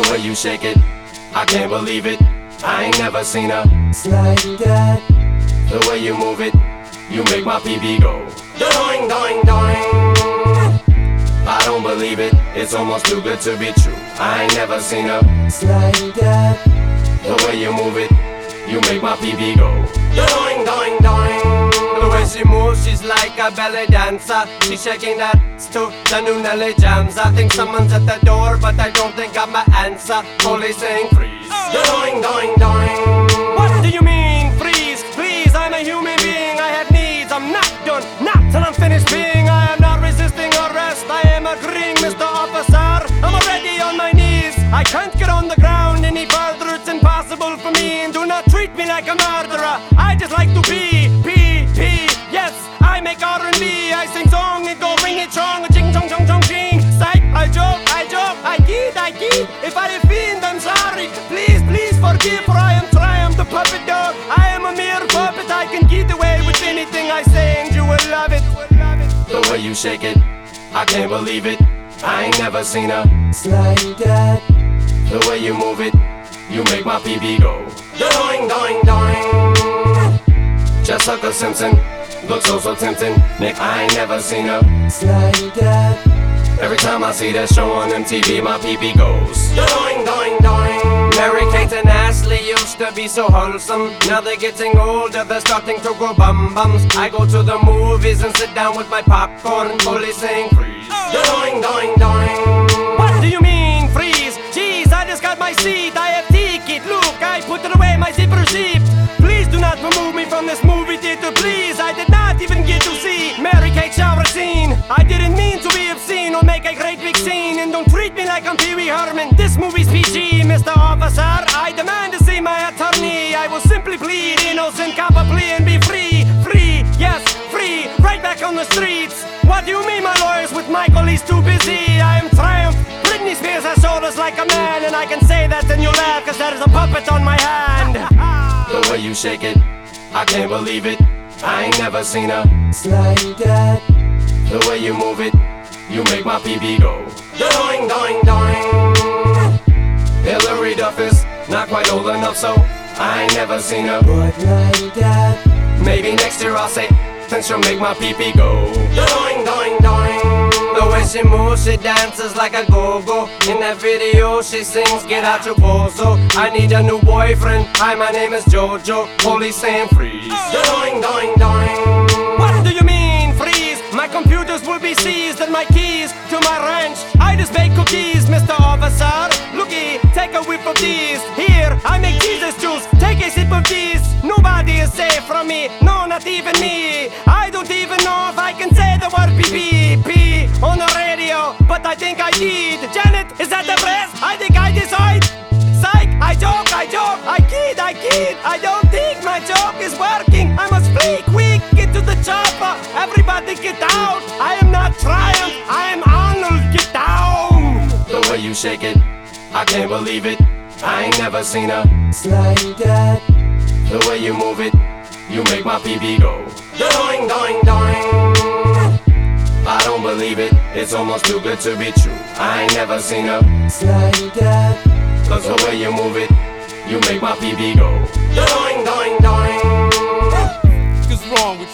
way you shake it, I can't believe it. I ain't never seen a It's like that. The way you move it, you make my PB go doing, doing, doing. I don't believe it, it's almost too good to be true. I ain't never seen a It's like that. The way you move it, you make my PB go doing, doing, doing. The way she moves, she's like a belly dancer. She's shaking that to the new Nelly jams. I think someone's at the door, but I don't think I'm my answer. Police saying freeze, doing, doing, doing. What do you mean freeze? Please, I'm a human being, I have needs. I'm not done, not till I'm finished being. I am not resisting arrest, I am agreeing, Mr. Officer. I'm already on my knees, I can't get on the ground any further. It's impossible for me, and do not treat me like a murderer. I just like to be, yes, I make R&B. I sing song and go ring it strong. Ching chong chong chong ching. Psych, I joke, I kid. If I offend, I'm sorry. Please, please forgive, for I am Triumph, the puppet dog. I am a mere puppet, I can get away with anything I say, and you will love it. The way you shake it, I can't believe it. I ain't never seen a It's like that. The way you move it, you make my PB go doing, doing, doing. Just like a Simpson, looks so tempting. Nick, I ain't never seen a It's like that. Every time I see that show on MTV, my PB goes doing, doing, doing. Mary-Kate and Ashley used to be so wholesome. Now they're getting older, they're starting to grow bum-bums. I go to the movies and sit down with my popcorn. Police saying freeze, doing, doing, doing. What do you mean freeze? Jeez, I just got my seat, I have ticket. Look, I put it away, my zipper zipped. Please do not remove me from this movie theater, please. I did not even get to see Mary-Kate shower scene. I didn't mean to be obscene or make a great big scene. And don't treat me like I'm Pee Wee Herman. This movie's PG, Mr. Officer. I demand to see my attorney. I will simply plead innocent, cop a plea and be free. Free, yes, free, right back on the streets. What do you mean my lawyers with Michael, he's too busy? I am Triumph. Britney Spears has shoulders like a man. And I can say that and you laugh, cause there is a puppet on my hand. The way you shake it, I can't believe it. I ain't never seen a It's like that. The way you move it, you make my PB go doing, doing, doing. Hillary Duff is not quite old enough, so I ain't never seen her. But like that. Maybe next year I'll say, then she'll make my PP go doing, doing, doing. The way she moves, she dances like a go-go. In that video she sings, get out your bozo. I need a new boyfriend, hi my name is Jojo. Police saying freeze, doing, doing, doing. What do you mean freeze? My computers will be seized and my keys to my ranch. I just bake cookies, Mr. Officer. Looky, take a whip of these. Here, I make Jesus juice, take a sip of these. Nobody is safe from me, no, not even me. I don't even know if I can say the word P on the radio, but I think I did. Janet, is that the press? I think I decide. Psych, I joke, I kid. I don't think my joke is working. I must flee quick, get to the chopper. Everybody get out. I am not Triumph, I am Arnold, get down. The way you shake it, I can't believe it. I ain't never seen a It's like that. The way you move it, you make my PB go doing, doing, doing. I don't believe it, it's almost too good to be true. I ain't never seen a It's like that. Cause the way you move it, you make my PB go doing, doing, doing. What's wrong with